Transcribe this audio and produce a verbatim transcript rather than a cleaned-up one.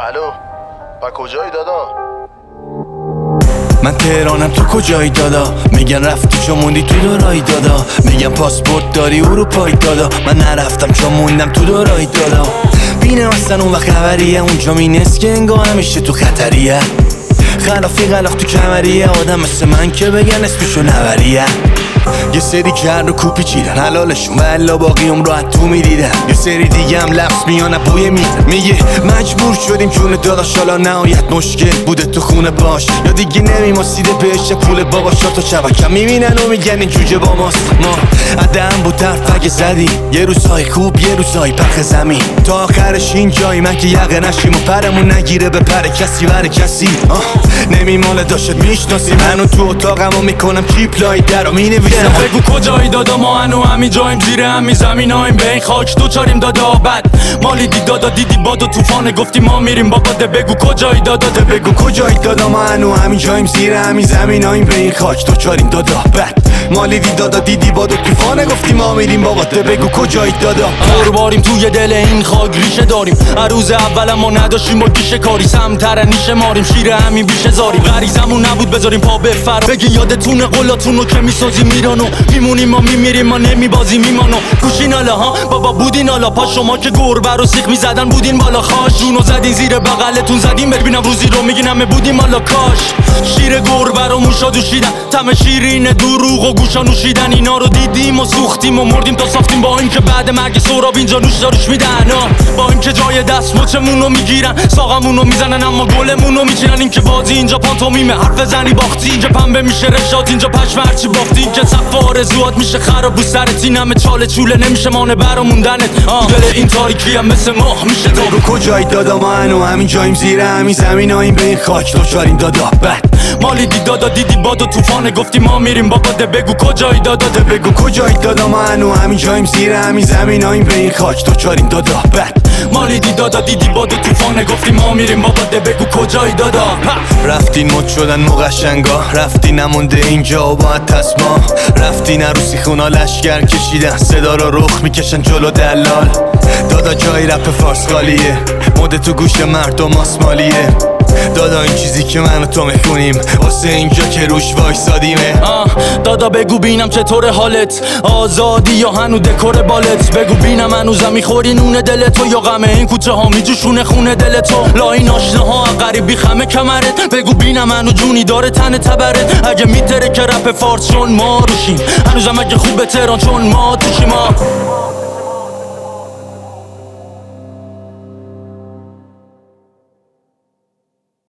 الو با کجایی دادا؟ من تهرانم تو کجایی دادا؟ میگن رفتی چون موندی تو دورایی دادا. میگن پاسپورت داری اروپایی دادا. من نرفتم چون موندم تو دورایی دادا. بینه مثلا اون وقت خبریه اونجا مینست که انگاه همیشه تو خطریه. خلافی غلاف تو کمریه آدم مثل من که بگن اسمشو نوریه. یه سری کر رو کوپی چیدن حلالشون و الا باقی هم راحت تو میدیدن. یه سری دیگه هم لفظ میانه بوی میدن. میگه مجبور شدیم چون داداش حالا نهایت مشکل بوده تو خونه باش یا دیگه نمیماسیده بهش پول بابا شات و چبکم میبینن و میگن این جوجه با ماست. ما عدم بود طرف زدیم یه روزهای خوب یه روزهای پخ زمین تا آخرش این جایی من که یقه نشیم و پرمون نگیره به پر کسی بر کسی. نمیماله داشت میشناسی منو تو اتاقمو میکنم کیپلای درو مینویسم. بگو کجایی دادا ما هنو همین جاییم زیر همین زمینایم به این خاک تو چاریم دادا. بعد مالی دی دادا دیدی باد و توفانه گفتی ما میریم بابا. ده بگو کجایی دادا ده بگو کجایی دادا ما هنو همین جاییم زیر همین زمینایم به این خاک تو چاریم دادا. بعد مالی دی دادا دیدی باد و توفانه گفتی ما میریم بابا. ده بگو کجایی دادا. قرباریم توی دل این خاک ریشه داریم. عروض اولم ما نداشتیم با گیشه کاری سمتر نیشه ماریم شیر همین بیشه زاریم. غریزمون نبود بذاریم پا بفر بگی یادتونه قلاتونو که میسازی میرانو میمونیم ما میمیریم ما نمیبازیم میمانو گوشین حالا ها بابا بودین حالا پا شما که گربه رو سیخ میزدن بودین بالا خاش جونو زدین زیر بغلتون زدین ببینم روزی رو میگین همه بودیم حالا کاش شیر گربه رو موشا دوشیدن تم شیرین دروغ و گوشا نوشیدن اینا رو دیدیم و سوختیم و مردیم تا ساختیم با اینکه بعد مرگ سهراب اینجا نوش داروش میدن با اینکه جای دست مچمون رو میگیرن ساقمون رو میزنن اما گلمون رو میچینن اینکه بازی اینجا پانتومیمه حرف زنی باختی اینجا پنبه میشه رشات اینجا پشم هرچی باختی که صف آرزوات میشه خراب رو سرت این همه چاله چوله نمیشه مانه برا موندنت دل این تاریکی هم مثل ماه میشه تو. بگو کجایی دادا ما هنو همین جاییم زیر همین زمینایم به این خاک تو چاریم دادا. بعد مالی دی دادا دیدی باد و توفانه گفتی ما میریم بابا. ده بگو کجایی دادا ده بگو کجایی دادا ما هنو همین جاییم زیر همین زمینایم به این خاک تو چاریم دادا. بعد مالی دی دادا دیدی باد و توفانه گفتی ما میریم بابا. ده بگو کجایی دادا. رفتین مد شدن مقشنگا رفتی نمونده اینجا و باید تسما رفتین عروسی خونا لشگر کشیدن صدا رو رخ میکشن جلو دلال. دادا جای رپ فارسقالیه مده تو گوش مردم آسمالیه. دادا این چیزی که من و تو میخونیم واسه اینجا که روش وایسادیمه. دادا بگو بینم چطور حالت آزادی یا هنو دکور بالت. بگو بینم هنوزم میخوری نون دل تو یا غمه این کوچه ها میجوشونه خونه دل تو. لا این آشناها غریبی خمه کمرت. بگو بینم هنو جونی داره تن تبرت. اگه میتره که رپ فارس چون ما روشیم هنوزم اگه خوبه تهران چون ما توشیم.